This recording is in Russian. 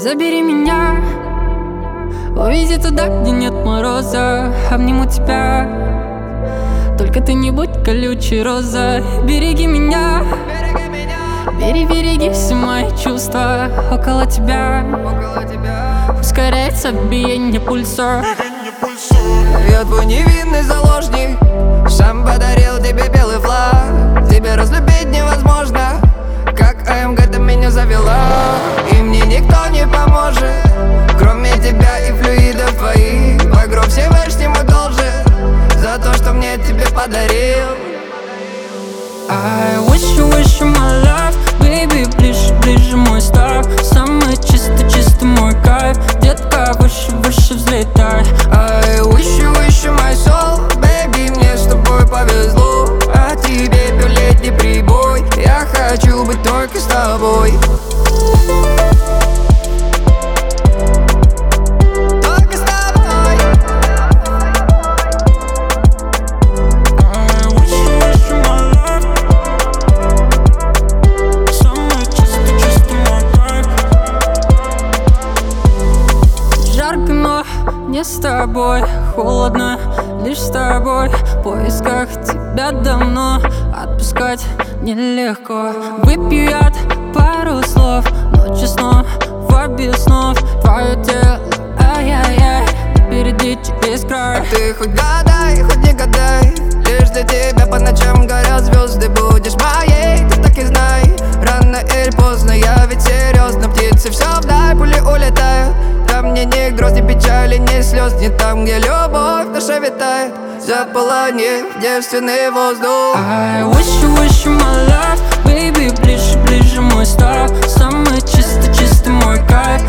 Забери меня, увези туда, где нет мороза. Обниму тебя, только ты не будь колючей роза. Береги меня, береги все мои чувства. Около тебя ускоряется биение пульса. Я твой невинный заложник, сам подарил тебе белый флаг. Тебя разлюбить невозможно, как АМГ ты меня завела. И мне никто не поможет, кроме тебя и флюидов твоих. Багров Всевышнему должен за то, что мне тебе подарил. I wish you my love, baby, ближе мой стар. Самый чистый мой кайф, детка, выше взлетай. I wish you my soul, baby, мне с тобой повезло. А тебе пятилетний прибой, я хочу быть только с тобой. Не с тобой, холодно, лишь с тобой. В поисках тебя давно, отпускать нелегко. Выпью яд, пару слов, ночью снов, в обед снов. Твое тело, ай-яй-яй, впереди через край. А ты хоть гадай, хоть не гадай, лишь для тебя по ночам горят звезды. Будешь моей, ты так и знай. Рано или поздно, я ведь серьезно. Птицы все вдаль, пули улетают. Там мне ни гроз, ни печали, ни слез. Не там, где любовь наша витает, заполонив девственный воздух. I wish you my love, baby, ближе мой стар. Самый чистый мой кайф,